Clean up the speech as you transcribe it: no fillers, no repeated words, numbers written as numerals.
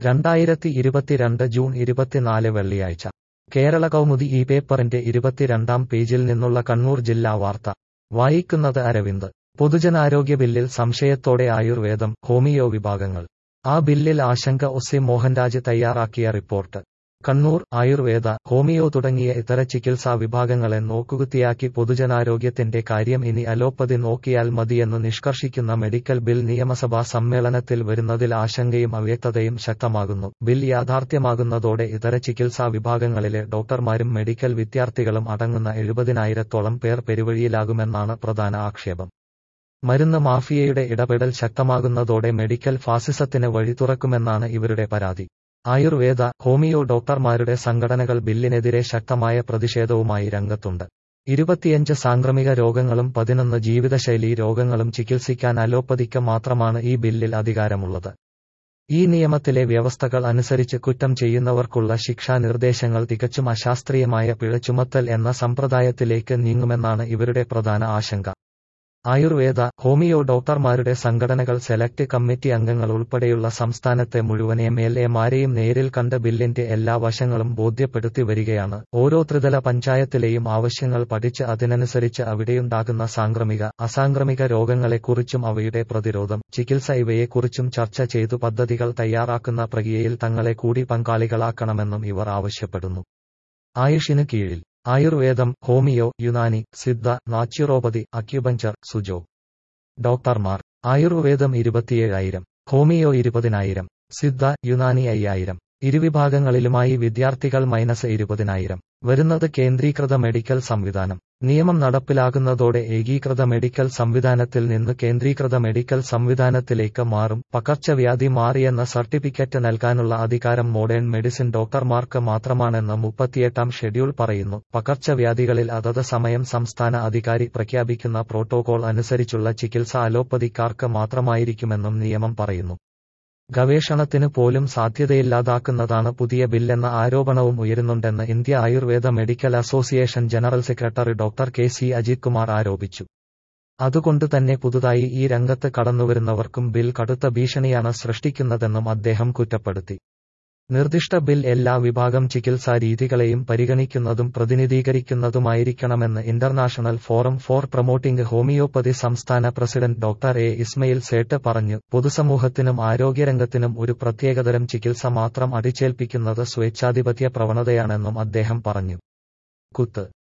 2022 June 24 വെള്ളിയാഴ്ച കേരള കൗമുദി ഈ പേപ്പറിന്റെ 22-ാം പേജിൽ നിന്നുള്ള കണ്ണൂർ ജില്ലാ വാർത്ത വായിക്കുന്നത് അരവിന്ദ്. പൊതുജനാരോഗ്യ ബില്ലിൽ സംശയത്തോടെ ആയുർവേദം, ഹോമിയോ വിഭാഗങ്ങൾ. ആ ബില്ലിൽ ആശങ്ക. ഒ.സി. മോഹൻരാജ് തയ്യാറാക്കിയ റിപ്പോർട്ട്. കണ്ണൂർ. ആയുർവേദ, ഹോമിയോ തുടങ്ങിയ ഇതര ചികിത്സാ വിഭാഗങ്ങളെ നോക്കുകുത്തിയാക്കി പൊതുജനാരോഗ്യത്തിന്റെ കാര്യം ഇനി അലോപ്പതി നോക്കിയാൽ മതിയെന്ന് നിഷ്കർഷിക്കുന്ന മെഡിക്കൽ ബിൽ നിയമസഭാ സമ്മേളനത്തിൽ വരുന്നതിൽ ആശങ്കയും അവ്യക്തതയും ശക്തമാകുന്നു. ബിൽ യാഥാർത്ഥ്യമാകുന്നതോടെ ഇതര ചികിത്സാ വിഭാഗങ്ങളിലെ ഡോക്ടർമാരും മെഡിക്കൽ വിദ്യാർത്ഥികളും അടങ്ങുന്ന 70,000-ത്തോളം പേർ പെരുവഴിയിലാകുമെന്നാണ് പ്രധാന ആക്ഷേപം. മരുന്ന് മാഫിയയുടെ ഇടപെടൽ ശക്തമാകുന്നതോടെ മെഡിക്കൽ ഫാസിസത്തിന് വഴി തുറക്കുമെന്നാണ് ഇവരുടെ പരാതി. ആയുർവേദ, ഹോമിയോ ഡോക്ടർമാരുടെ സംഘടനകൾ ബില്ലിനെതിരെ ശക്തമായ പ്രതിഷേധവുമായി രംഗത്തുണ്ട്. 25 സാംക്രമിക രോഗങ്ങളും 11 ജീവിതശൈലീ രോഗങ്ങളും ചികിത്സിക്കാൻ അലോപ്പതിക്ക് മാത്രമാണ് ഈ ബില്ലിൽ അധികാരമുള്ളത്. ഈ നിയമത്തിലെ വ്യവസ്ഥകൾ അനുസരിച്ച് കുറ്റം ചെയ്യുന്നവർക്കുള്ള ശിക്ഷാ നിർദ്ദേശങ്ങൾ തികച്ചും അശാസ്ത്രീയമായ പിഴ ചുമത്തൽ എന്ന സമ്പ്രദായത്തിലേക്ക് നീങ്ങുമെന്നാണ് ഇവരുടെ പ്രധാന ആശങ്ക. ആയുർവേദ, ഹോമിയോ ഡോക്ടർമാരുടെ സംഘടനകൾ സെലക്ട് കമ്മിറ്റി അംഗങ്ങൾ ഉൾപ്പെടെയുള്ള സംസ്ഥാനത്തെ മുഴുവൻ എം.എൽ.എമാരെയും നേരിൽ കണ്ട് ബില്ലിന്റെ എല്ലാ വശങ്ങളും ബോധ്യപ്പെടുത്തി വരികയാണ്. ഓരോ ത്രിതല പഞ്ചായത്തിലെയും ആവശ്യങ്ങൾ പഠിച്ച് അതിനനുസരിച്ച് അവിടെയുണ്ടാകുന്ന സാംക്രമിക, അസാംക്രമിക രോഗങ്ങളെക്കുറിച്ചും അവയുടെ പ്രതിരോധം, ചികിത്സ ഇവയെക്കുറിച്ചും ചർച്ച ചെയ്തു പദ്ധതികൾ തയ്യാറാക്കുന്ന പ്രക്രിയയിൽ തങ്ങളെ കൂടി പങ്കാളികളാക്കണമെന്നും ഇവർ ആവശ്യപ്പെടുന്നു. ആയുഷിന് കീഴിൽ ആയുർവേദം, homeo, Unani, Siddha, naturopathy, acupuncture, സുജോ. ഡോക്ടർമാർ. ആയുർവേദം 27,000, ഹോമിയോ 20,000, സിദ്ധ, യുനാനി 5,000. ഇരുവിഭാഗങ്ങളിലുമായി വിദ്യാർത്ഥികൾ -20,000. വരുന്നത് കേന്ദ്രീകൃത മെഡിക്കൽ സംവിധാനം. നിയമം നടപ്പിലാകുന്നതോടെ ഏകീകൃത മെഡിക്കൽ സംവിധാനത്തിൽ നിന്ന് കേന്ദ്രീകൃത മെഡിക്കൽ സംവിധാനത്തിലേക്ക് മാറും. പകർച്ചവ്യാധി മാറിയെന്ന സർട്ടിഫിക്കറ്റ് നൽകാനുള്ള അധികാരം മോഡേൺ മെഡിസിൻ ഡോക്ടർമാർക്ക് മാത്രമാണെന്ന് 38-ാം ഷെഡ്യൂൾ പറയുന്നു. പകർച്ചവ്യാധികളിൽ അതത് സമയം സംസ്ഥാന അധികാരി പ്രഖ്യാപിക്കുന്ന പ്രോട്ടോകോൾ അനുസരിച്ചുള്ള ചികിത്സ അലോപ്പതിക്കാർക്ക് മാത്രമായിരിക്കുമെന്നും നിയമം പറയുന്നു. ഗവേഷണത്തിന് പോലും സാധ്യതയില്ലാതാക്കുന്നതാണ് പുതിയ ബില്ലെന്ന ആരോപണവും ഉയരുന്നുണ്ടെന്ന് India Ayurveda medical association general secretary doctor K C. Ajith Kumar ആരോപിച്ചു. അതുകൊണ്ടുതന്നെ പുതുതായി ഈ രംഗത്ത് കടന്നുവരുന്നവർക്കും ബിൽ കടുത്ത ഭീഷണിയാണ് സൃഷ്ടിക്കുന്നതെന്നും അദ്ദേഹം കുറ്റപ്പെടുത്തി. നിർദ്ദിഷ്ട ബിൽ എല്ലാ വിഭാഗം ചികിത്സാ രീതികളെയും പരിഗണിക്കുന്നതും പ്രതിനിധീകരിക്കുന്നതുമായിരിക്കണമെന്ന് international forum for promoting homeopathy സംസ്ഥാന president doctor A. Ismail Sait പറഞ്ഞു. പൊതുസമൂഹത്തിനും ആരോഗ്യരംഗത്തിനും ഒരു പ്രത്യേകതരം ചികിത്സ മാത്രം അടിച്ചേൽപ്പിക്കുന്നത് സ്വേച്ഛാധിപത്യ പ്രവണതയാണെന്നും അദ്ദേഹം പറഞ്ഞു. കുത്ത്